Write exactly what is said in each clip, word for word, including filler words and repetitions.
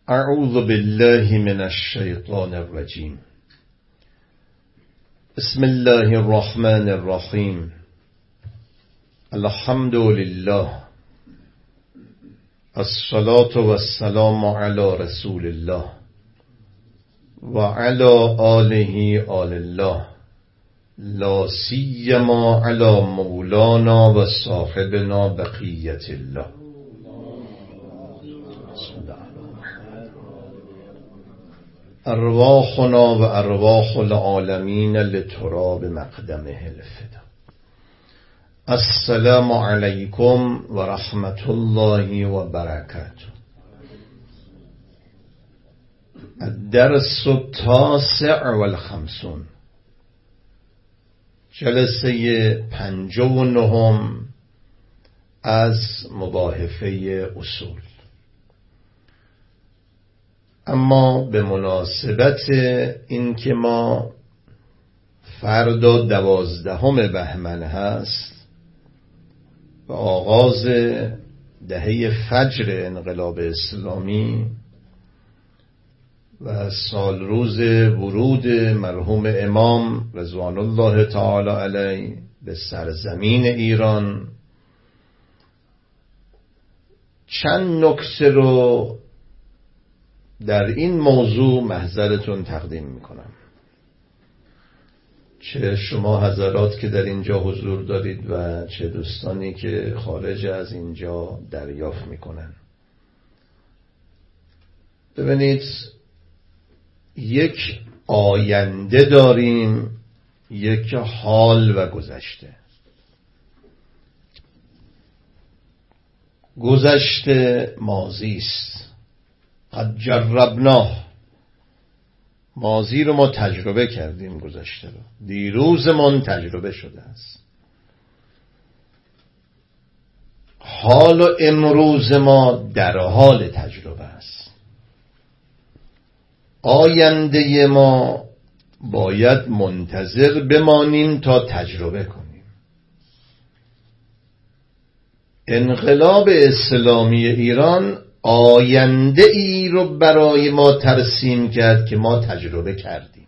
اعوذ بالله من الشیطان الرجیم. بسم الله الرحمن الرحیم. الحمد لله، الصلاة والسلام علی رسول الله و علی آله آل الله، لا سیما علی مولانا و صاحبنا بقیت الله. ارواحنا و ارواح العالمین لتراب مقدمه الفدا. السلام علیکم و رحمت الله و برکاته. الدرس التاسع و الخمسون، جلسه پنجاه و نهم از مباحثه اصول. اما به مناسبت این که ما فردا دوازدهم بهمن هست و آغاز دهه فجر انقلاب اسلامی و سال روز ورود مرحوم امام رضوان الله تعالی علیه به سرزمین ایران، چند نکته رو در این موضوع محضرتون تقدیم میکنم، چه شما حضرات که در اینجا حضور دارید و چه دوستانی که خارج از اینجا دریافت میکنن. ببینید، یک آینده داریم، یک حال و گذشته. گذشته ماضی است، قد جربناه، ماضی رو ما تجربه کردیم، گذشته رو دیروزمون تجربه شده است. حال و امروز ما در حال تجربه است. آینده ما باید منتظر بمانیم تا تجربه کنیم. انقلاب اسلامی ایران آینده ای رو برای ما ترسیم کرد که ما تجربه کردیم.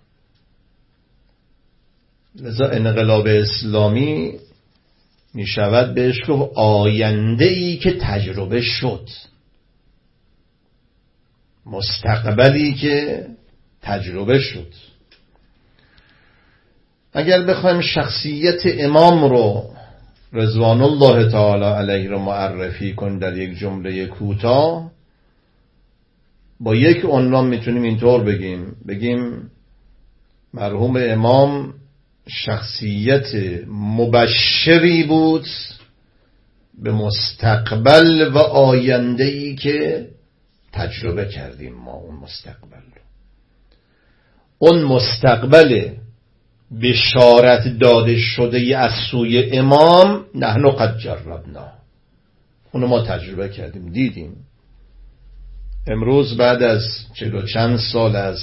لذا انقلاب اسلامی می شود بهش گفت آینده ای که تجربه شد، مستقبلی که تجربه شد. اگر بخوایم شخصیت امام رو رضوان الله تعالی علیه رو معرفی کن در یک جمله کوتاه، با یک عنوان میتونیم اینطور بگیم بگیم مرحوم امام شخصیت مبشری بود به مستقبل و آینده‌ای که تجربه کردیم ما. اون مستقبل اون مستقبل بشارت داده شده از سوی امام، نحن قد جربنا، اونو ما تجربه کردیم، دیدیم. امروز بعد از چهل و چند سال از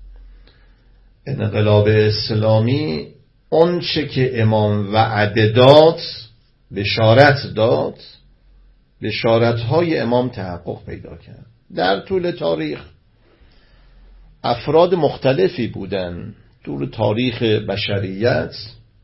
انقلاب اسلامی، اون چه که امام وعده داد، بشارت داد، بشارت های امام تحقق پیدا کرد. در طول تاریخ افراد مختلفی بودن، طول تاریخ بشریت،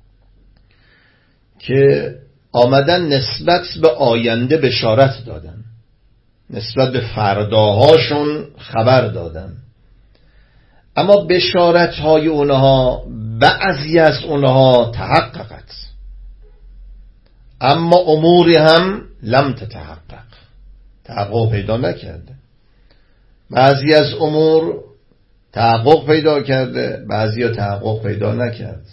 که آمدن نسبت به آینده بشارت دادن، نسبت به فرداهاشون خبر دادن. اما بشارت های اونها بعضی از اونها تحققت، اما اموری هم لم تتحقق، تحقق پیدا نکرده. بعضی از امور تحقق پیدا کرده، بعضی ها تحقق پیدا نکرد.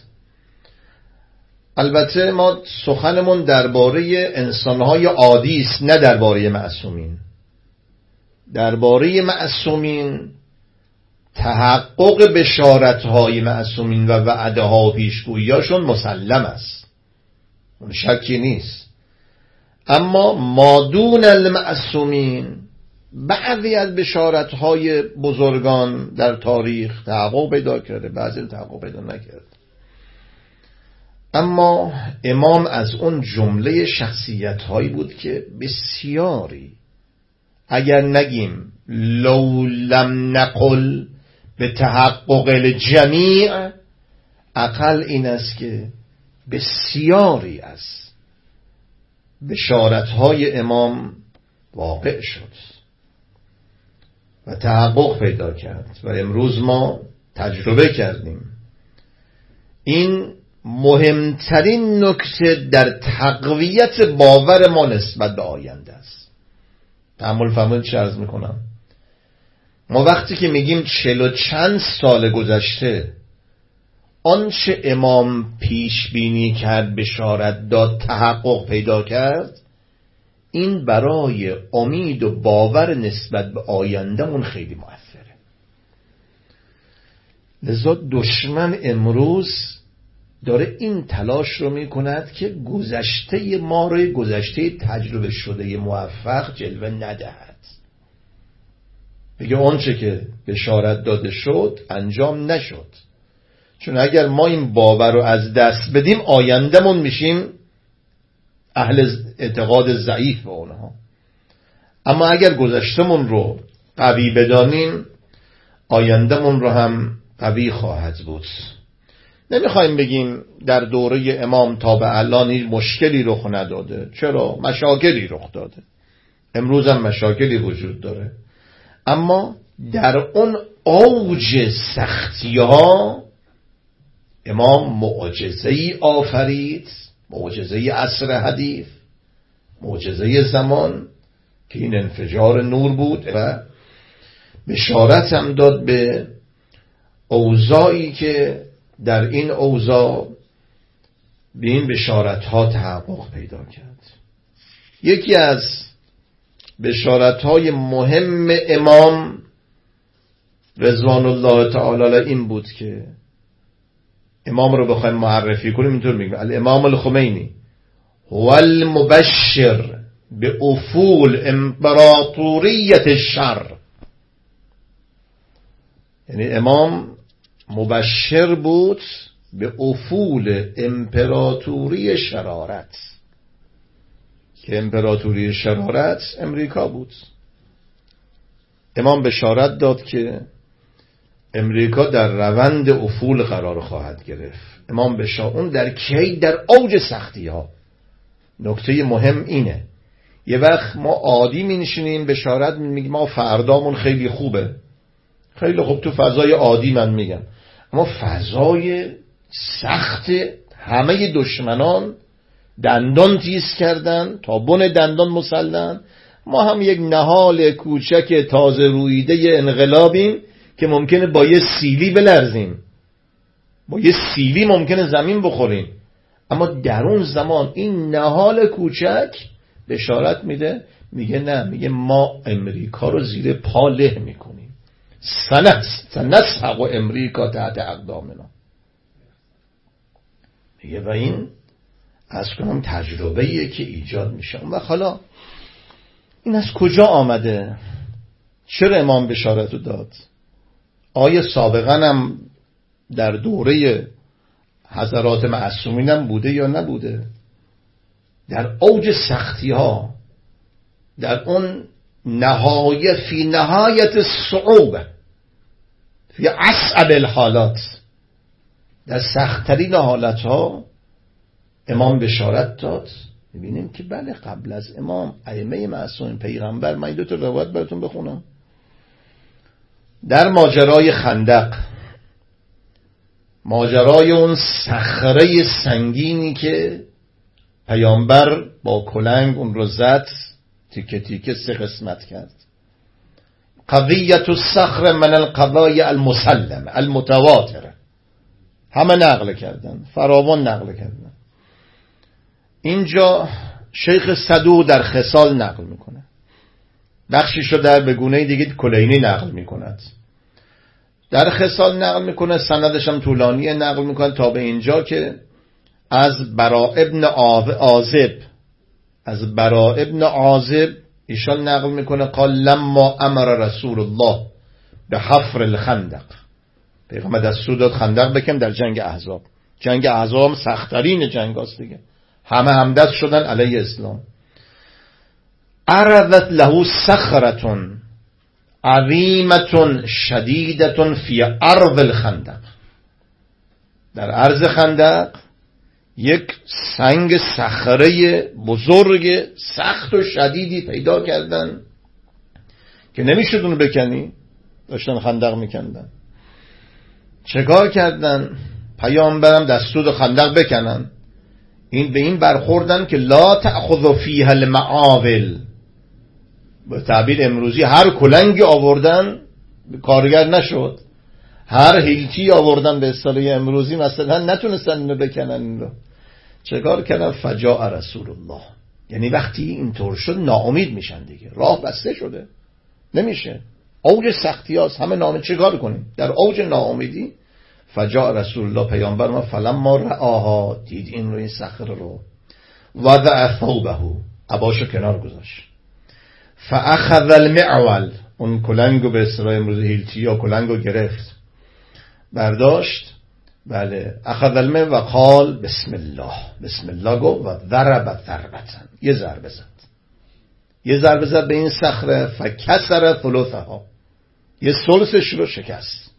البته ما سخنمون درباره انسانهای عادی است، نه درباره معصومین. درباره معصومین تحقق بشارت‌های معصومین و وعده‌ها و پیشگویی‌هاشون مسلم است، اون شکی نیست. اما مادون المعصومین، بعضی از بشارت‌های بزرگان در تاریخ تحقق پیدا کرده، بعضی تحقق پیدا نکرد. اما امام از اون جمله شخصیت‌هایی بود که بسیاری، اگر نگیم لو لم نقل به تحقق الجمیع، اقل این است که بسیاری از بشارت‌های امام واقع شد و تحقق پیدا کرد و امروز ما تجربه کردیم. این مهمترین نکته در تقویت باور ما نسبت به آینده است. تأمل فرمایید چه عرض میکنم. ما وقتی که میگیم چهل و چند سال گذشته آنچه امام پیش بینی کرد، بشارت داد، تحقق پیدا کرد، این برای امید و باور نسبت به آیندهمون خیلی مؤثره. لذا دشمن امروز داره این تلاش رو میکند که گذشته ما رو، گذشته تجربه شده موفق جلوه ندهد. بگه آنچه که بشارت داده شد انجام نشد. چون اگر ما این باور رو از دست بدیم آیندهمون میشیم اهل اعتقاد ضعیف به اونها. اما اگر گذشتمون رو قوی بدانیم آیندهمون رو هم قوی خواهد بود. نمیخوایم بگیم در دوره امام تا به الان هیچ مشکلی رخ نداده. چرا؟ مشاکلی رخ داده. امروز هم مشاکلی وجود داره. اما در اون اوج سختی ها امام معجزه‌ای آفرید، معجزه عصر حدیث، معجزه زمان که این انفجار نور بود و بشارت هم داد به اوضاعی که در این اوضاع به این بشارت ها تحقق پیدا کرد. یکی از بشارت های مهم امام رضوان الله تعالی این بود که امام رو بخوایم معرفی کنیم اینطور میگیم الامام الخمینی هو المبشر به افول امپراتوریت الشر. یعنی امام مبشر بود به افول امپراتوری شرارت، که امپراتوری شرارت امریکا بود. امام بشارت داد که امریکا در روند افول قرار خواهد گرفت. امام بشارت اون در کی؟ در اوج سختی ها. نکته مهم اینه، یه وقت ما عادی می نشینیم بشارت میگیم ما فردامون خیلی خوبه، خیلی خوب تو فضای عادی من میگم، اما فضای سخت همه دشمنان دندان تیز کردن تا بن دندان مسلن. ما هم یک نهال کوچک تازه رویده انقلابیم که ممکنه با یه سیلی بلرزیم، با یه سیلی ممکنه زمین بخوریم، اما در اون زمان این نهال کوچک بشارت میده، میگه نه، میگه ما امریکا رو زیر پا له میکنیم، سنسحق امریکا تحت اقدامنا. میگه و این از کنم تجربه‌ایه که ایجاد میشه. و حالا این از کجا آمده؟ چرا امام بشارت رو داد؟ آیا سابقا هم در دوره حضرات معصومین هم بوده یا نبوده؟ در اوج سختی ها، در اون نهایت فی نهایت الصعوبه، فی اصعب الحالات، در سخت‌ترین حالت ها امام بشارت داد. می‌بینیم که بله قبل از امام ائمه معصومین پیغمبر، من دو تا روایت براتون بخونم. در ماجرای خندق، ماجرای اون صخره سنگینی که پیامبر با کلنگ اون رو زد، تیکه تیکه سه قسمت کرد. قضیت الصخر من القضايا المسلمه المتواتره، همه نقل کردن، فراوان نقل کردن. اینجا شیخ صدوق در خصال نقل میکنه، بخشیشو در به گونه دیگه کلینی نقل میکند. در خصال نقل میکنه، سندش هم طولانیه، نقل میکنه تا به اینجا که از برا ابن عازب، از برا ابن عازب ایشان نقل میکنه قال لما امر رسول الله به حفر الخندق، پیغمبر دستور داد خندق بکنیم در جنگ احزاب. جنگ احزاب سخت‌ترین جنگ هاست دیگه، همه همدست شدن علیه اسلام. عرضت له صخرتون عظیمة شدیدة فی ارض الخندق، در عرض خندق یک سنگ صخره بزرگ سخت و شدیدی پیدا کردن که نمیشد اونو بکنی، داشتن خندق میکندن. چکار کردن؟ پیامبرم دستور خندق بکنن، این به این برخوردن که لا تأخذ فیها المعاول، به تعبیر امروزی هر کلنگی آوردن کارگر نشد، هر هیلچی آوردن به اصطلاح امروزی مثلا نتونستن اینو بکنن. این رو چکار کردن؟ فجاء رسول الله، یعنی وقتی اینطور شد ناامید میشن دیگه، راه بسته شده نمیشه، اوج سختی هاست، همه ناامید، چکار کنیم در اوج ناامیدی؟ فجاء رسول الله، پیامبر ما فلما رآها، دید این رو، این صخره رو، وضع ثوبه، عباشو کنار گذاشت، فاخذ المعول، اون کلنگو به اصطلاح امروز هیلچی یا کلنگو گرفت، برداشت، بله، اخذ الماء و قال بسم الله، بسم الله گفت و ضرب ضربتن، یه ضربه زد، یه ضربه زد به این صخره، فکسر ثلثها، یه ثلثش رو شکست.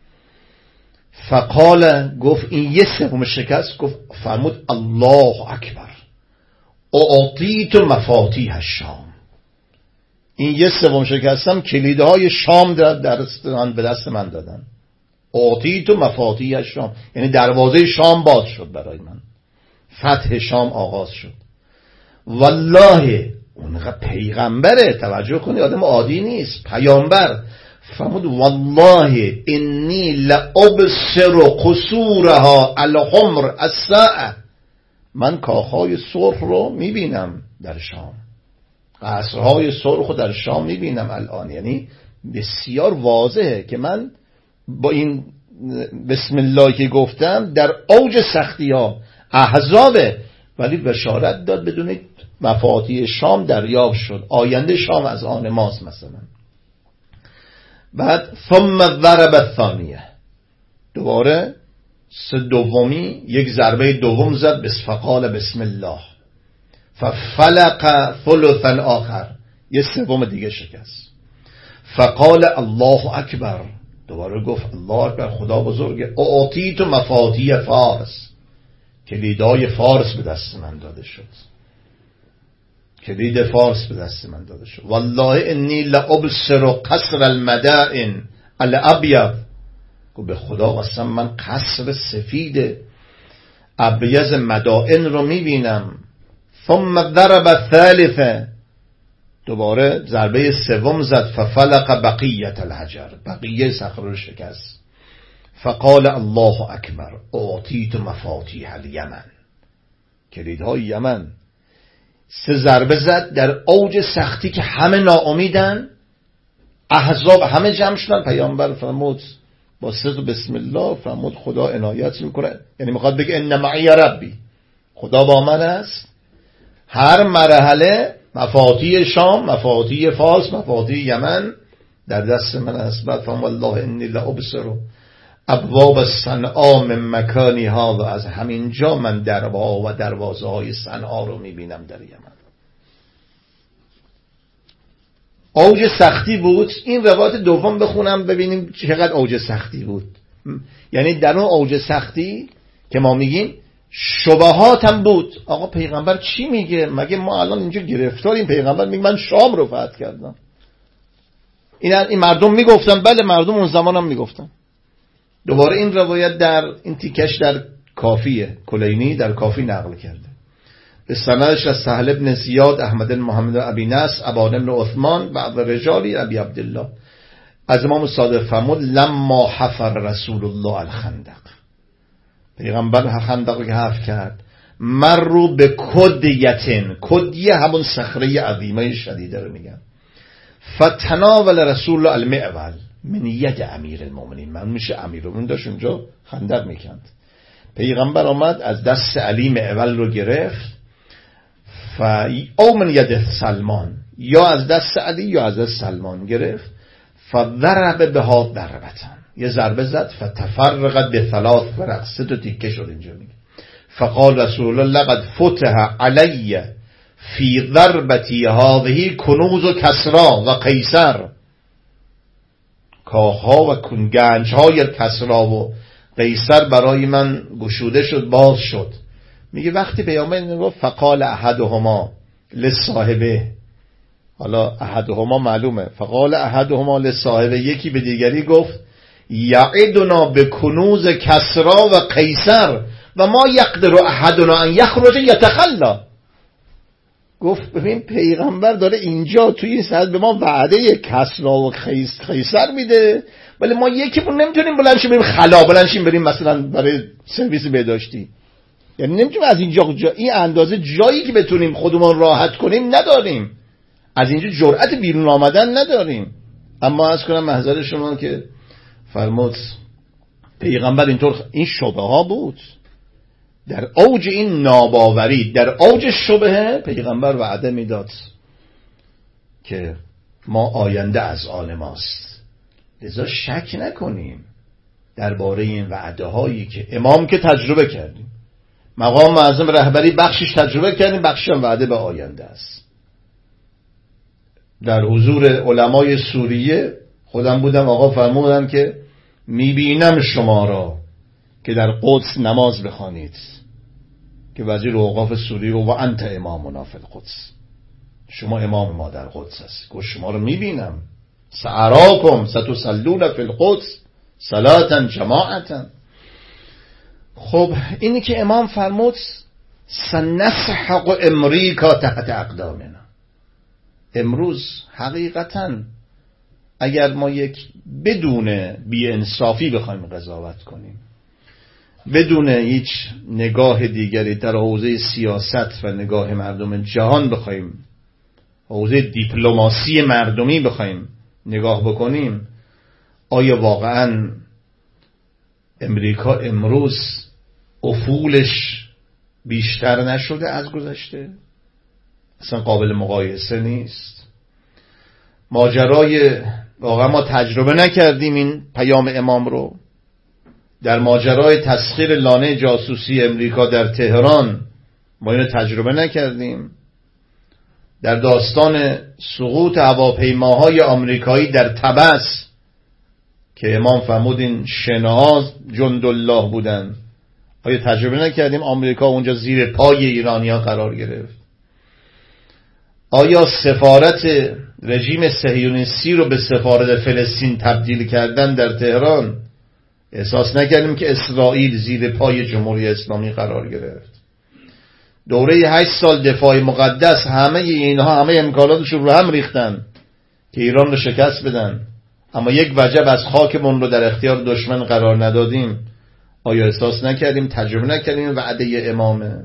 فقال، گفت این یه سوم شکست، گفت فرمود الله اکبر اعطیت مفاتیح الشام، این یه سوم شکستم کلیدهای شام در دست من، به دست من دادن. اعطیت مفاتیح الشام یعنی دروازه شام باز شد برای من، فتح شام آغاز شد. والله، اونقدر پیغمبره، توجه کنی، آدم عادی نیست، پیامبر فرمود والله انی لابصر قصورها الحمر الساعه، من کاخهای سرخ رو میبینم در شام، قصرهای سرخ رو در شام میبینم الان. یعنی بسیار واضحه که من با این بسم الله که گفتم در اوج سختی ها احزابه، ولی بشارت داد بدونید مفاتیح شام دریافت شد، آینده شام از آن ماست مثلا. بعد ثم ضرب الثانیه، دوباره سه دومی یک ضربه دوم زد، بس فقال بسم الله ففلق ثلثا آخر، یه سوم دیگه شکست. فقال الله اکبر، دوباره گفت الله اکبر، خدا بزرگه. اعطیت مفاتیح فارس، کلیدای فارس به دست من داده شد، کلید فارس به دست من داده شد. والله انی لابصر قصر المدائن الابیض، گفت به خدا قسم من قصر سفید ابیض مدائن رو میبینم. ثم ضرب الثالثه، دوباره ضربه سوم زد، ففلق بقیت الحجر، بقیه صخره رو شکست. فقال الله اکبر اعطیت مفاتیح الیمن، کلیدهای یمن. سه ضربه زد در اوج سختی که همه ناامیدن، احزاب همه جمع شدن. پیامبر فرمود با صدق بسم الله، فرمود خدا عنایت میکنه، یعنی میخواد بگه ان معی ربی، خدا با من است. هر مرحله مفاتیح شام، مفاتیح فارس، مفاتیح یمن در دست من است. بعد فرمود الله انی لابصر ابواب صنعا من مکانی ها، و از همین جا من درها و دروازه های صنعا رو میبینم در یمن. اوج سختی بود. این روایت دوم بخونم ببینیم چقدر اوج سختی بود. یعنی در اون اوج سختی که ما میگیم شبهات هم بود. آقا پیغمبر چی میگه؟ مگه ما الان اینجا گرفتاریم؟ پیغمبر میگه من شام رو فتح کردم. این این مردم میگفتن، بله مردم اون زمان هم میگفتن. دوباره این روایت در این تیکش در کافیه، کلینی در کافی نقل کرده، به سندش از سهل بن زیاد، احمد بن محمد ابی نصر، ابان بن عثمان، بعد رجالی ابی عبدالله. از امام صادق فرمود لما حفر رسول الله الخندق، پیغمبر خندق که حفر کرد، مرو به کدیتن، کدیه همون صخره عظیمه شدیده رو میگن، فتناول رسول الله المعول من ید امیر المؤمنین، من میشه امیر المؤمنین داشت اونجا خندق میکند. پیغمبر آمد از دست علی معول رو گرفت، ف او من ید سلمان، یا از دست علی یا از دست سلمان گرفت، فضرب بها ضربتن، یه ضربه زد، فتفرقت به ثلاث فرق، سه تا تیکه شد. اینجا میگه فقال رسول الله لقد فتح علی فی ضربتی هذه کنوز کسرا و قیصر، کاخها و گنجهای کسری و قیصر برای من گشوده شد، باز شد. میگه وقتی پیامبر میگه فقال احدهما لصاحبه، حالا احدهما معلومه، فقال احدهما لصاحبه، یکی به دیگری گفت یعدنا بکنوز کسری و قیصر و ما یقدر احدنا ان یخرج یتخلا. گفت ببین پیغمبر داره اینجا توی این ساعت به ما وعده کسری و قیصر میده، ولی ما یکیمون نمیتونیم بلند شیم بریم خلا، بلند شیم بریم مثلا برای سرویس بهداشتی، یعنی نمیتونیم از اینجا جا این اندازه جایی که بتونیم خودمون راحت کنیم نداریم، از اینجا جرأت بیرون آمدن نداریم. اما از کنم محضر شما که فرمود پیغمبر اینطور، این شبه ها بود در اوج این ناباوری، در اوج شبهه پیغمبر وعده میداد که ما آینده از آن ماست، لذا شک نکنیم درباره این وعده هایی که امام که تجربه کردیم، مقام معظم رهبری بخشش تجربه کردیم، بخشش هم وعده به آینده است. در حضور علمای سوریه خودم بودم، آقا فرمودن که میبینم شما را که در قدس نماز بخوانید، که وزیر اوقاف سوریه و انت امامنا فی القدس، شما امام ما در قدس هست، گفت شما رو میبینم، ساراکم ستصلون فی القدس صلاة جماعتا. خب اینی که امام فرمود سنسحق امریکا تحت اقدامنا، امروز حقیقتا اگر ما یک بدون بی‌انصافی بخوایم قضاوت کنیم، بدون هیچ نگاه دیگری در حوزه سیاست و نگاه مردم جهان بخوایم، حوزه دیپلماسی مردمی بخوایم نگاه بکنیم، آیا واقعا امریکا امروز افولش بیشتر نشده از گذشته؟ اصلا قابل مقایسه نیست. ماجرای واقعا ما تجربه نکردیم این پیام امام رو. در ماجرای تسخیر لانه جاسوسی امریکا در تهران ما اینو تجربه نکردیم. در داستان سقوط هواپیماهای آمریکایی در طبس که امام فرمود این شناها جندالله بودن، آیا تجربه نکردیم آمریکا اونجا زیر پای ایرانی‌ها قرار گرفت؟ آیا سفارت رژیم صهیونیستی رو به سفارت فلسطین تبدیل کردن در تهران احساس نکردیم که اسرائیل زیر پای جمهوری اسلامی قرار گرفت؟ دوره هشت سال دفاع مقدس همه اینها همه امکاناتشون رو هم ریختن که ایران رو شکست بدن، اما یک وجب از خاکمون رو در اختیار دشمن قرار ندادیم. آیا احساس نکردیم، تجربه نکردیم وعده امامه؟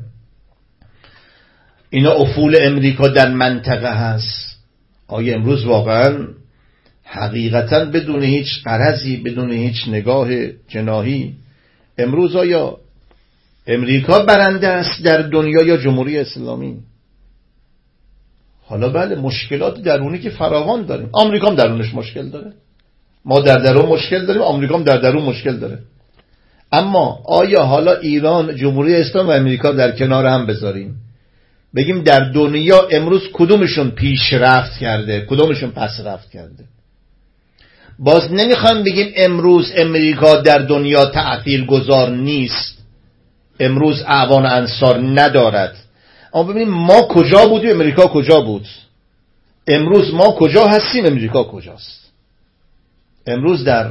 اینا افول امریکا در منطقه هست. آیا امروز واقعا حقیقتا بدون هیچ غرضی، بدون هیچ نگاه جناحی، امروز آیا امریکا برنده است در دنیا یا جمهوری اسلامی؟ حالا بله مشکلات درونی که فراوان داریم، آمریکا هم درونش مشکل داره، ما در درون مشکل داریم، آمریکا هم در درون مشکل داره. اما آیا حالا ایران، جمهوری اسلامی و امریکا در کنار هم بذاریم بگیم در دنیا امروز کدومشون پیشرفت کرده، کدومشون پس رفت کرده؟ باز نمیخوام بگیم امروز امریکا در دنیا تأثیر گذار نیست، امروز اعوان انصار ندارد، اما ببینیم ما کجا بودیم، امریکا کجا بود، امروز ما کجا هستیم، امریکا کجاست. امروز در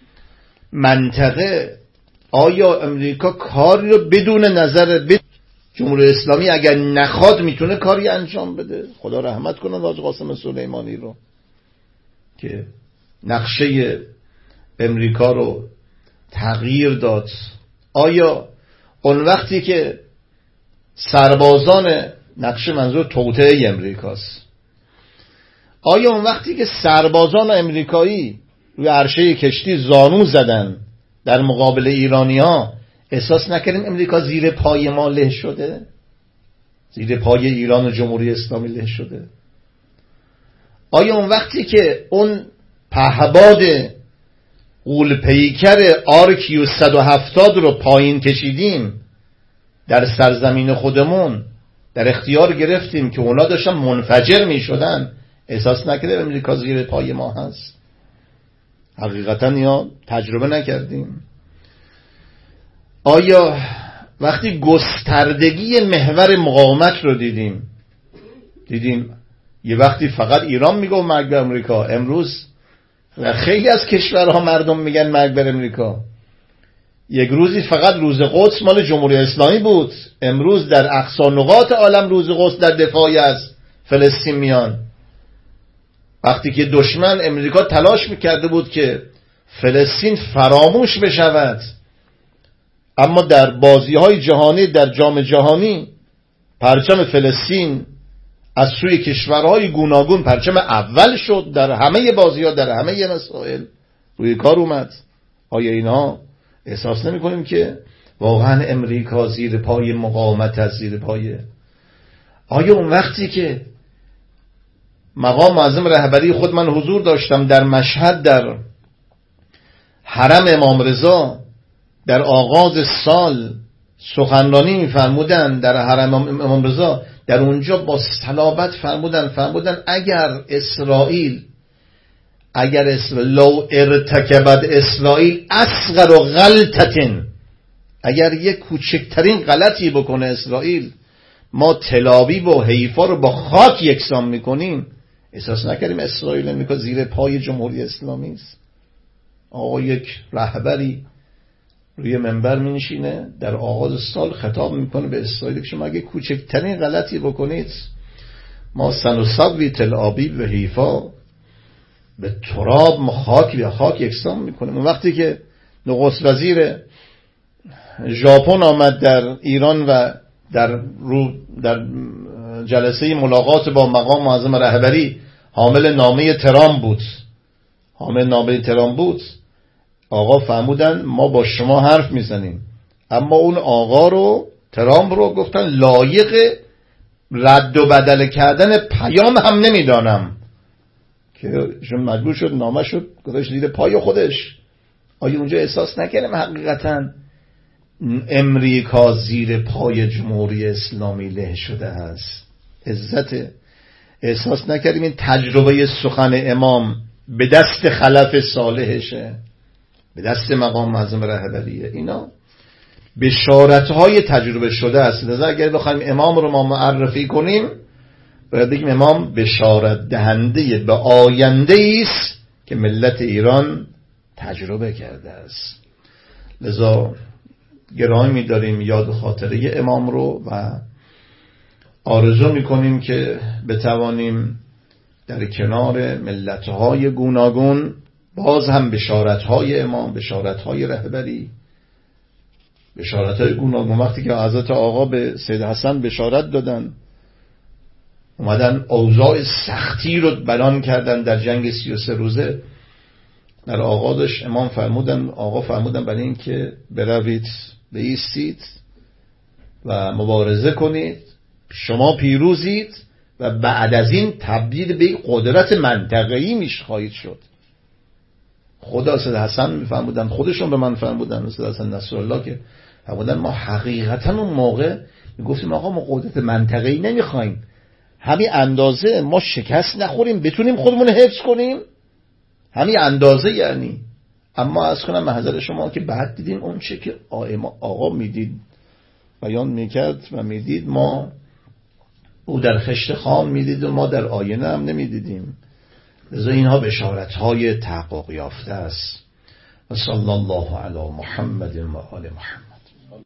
منطقه آیا امریکا کاری رو بدون نظر بدون جمهوری اسلامی اگر نخواد میتونه کاری انجام بده؟ خدا رحمت کنه حاج قاسم سلیمانی رو که نقشه امریکا رو تغییر داد. آیا اون وقتی که سربازان، نقشه منظور توطئه امریکاست، آیا اون وقتی که سربازان امریکایی روی عرشه کشتی زانو زدن در مقابل ایرانی ها، احساس نکردیم امریکا زیر پای ما له شده، زیر پای ایران و جمهوری اسلامی له شده؟ آیا اون وقتی که اون پهباد غول پیکر آرکیو صد و هفتاد رو پایین کشیدیم در سرزمین خودمون، در اختیار گرفتیم که اونا داشتن منفجر می شدن، احساس نکرده امریکا زیر پای ما هست؟ حقیقتا یا تجربه نکردیم؟ آیا وقتی گستردگی محور مقاومت رو دیدیم دیدیم یه وقتی فقط ایران میگه مرگ بر امریکا، امروز خیلی از کشورها مردم میگن مرگ بر امریکا. یک روزی فقط روز قدس مال جمهوری اسلامی بود، امروز در اقصا نقاط عالم روز قدس در دفاعی از فلسطین میان. وقتی که دشمن امریکا تلاش میکرده بود که فلسطین فراموش بشود، اما در بازی‌های جهانی، در جام جهانی پرچم فلسطین از سوی کشورهای گوناگون پرچم اول شد، در همه بازی‌ها، در همه مسائل روی کار اومد. آیا اینها احساس نمی کنیم که واقعا امریکا زیر پای مقاومت از زیر پای؟ آیا اون وقتی که مقام معظم رهبری خود، من حضور داشتم در مشهد در حرم امام رضا، در آغاز سال سخنرانی می‌فرمودن در حرم امام رضا، در اونجا با صلابت فرمودن فرمودن اگر اسرائیل اگر اسرائیل لو ارتکبت اسرائیل اصغر غلطتن، اگر یک کوچکترین غلطی بکنه اسرائیل، ما تل‌آویو و حیفا رو با خاک یکسان میکنیم. احساس نکردیم اسرائیل امریکا زیر پای جمهوری اسلامی است؟ آقا یک رهبری روی منبر می‌نشینه در آغاز سال خطاب میکنه به اسرائیل که شما اگه کوچکترین غلطی بکنید ما سنصوی تل‌آویو و حیفا به تراب ما خاک یا خاک یکسان میکنیم. وقتی که نخست وزیر ژاپن آمد در ایران و در رو در جلسه ملاقات با مقام معظم رهبری حامل نامه ترامپ بود حامل نامه ترامپ بود آقا فرمودن ما با شما حرف میزنیم، اما اون آقا رو ترامپ رو گفتن لایق رد و بدل کردن پیام هم نمیدانم، که شون مجبور شد نامه شد گذاشت زیر پای خودش. آیا اونجا احساس نکردیم حقیقتا امریکا زیر پای جمهوری اسلامی له شده است؟ عزت احساس نکردیم این تجربه سخن امام به دست خلف صالحشه، به دست مقام معظم رهبریه؟ اینا بشارت‌های تجربه شده است. لذا اگر بخوایم امام رو ما معرفی کنیم باید بگیم امام بشارت دهنده به آینده است که ملت ایران تجربه کرده است. لذا گرامی می‌داریم یاد خاطره امام رو و آرزو می‌کنیم که بتوانیم در کنار ملت‌های گوناگون باز هم بشارت‌های امام، بشارت‌های رهبری، بشارت‌های گوناگون، وقتی که حضرت آقا به سید حسن بشارت دادن، اومدن اوضاع سختی رو بیان کردن در جنگ سی و سه روزه، در آغازش امام فرمودن آقا فرمودن برای این که بروید بایستید و مبارزه کنید، شما پیروزید و بعد از این تبدیل به قدرت منطقه‌ای میش خواهید شد. خدا سید حسن میفرمودن، خودشون به من فرمودن، سید حسن نصرالله، که فرمودن ما حقیقتا اون موقع میگفتیم آقا ما قدرت منطقه‌ای نمیخوایم، همین اندازه ما شکست نخوریم بتونیم خودمون حفظ کنیم، همین اندازه یعنی. اما از کنم محضر شما که بعد دیدیم اون چه که آقا میدید بیان میکرد و میدید، ما او در خشت خام میدید و ما در آینه هم نمیدیدیم. لذا اینها بشارت‌های تحقق یافته است. و صلی الله علی محمد و آل محمد.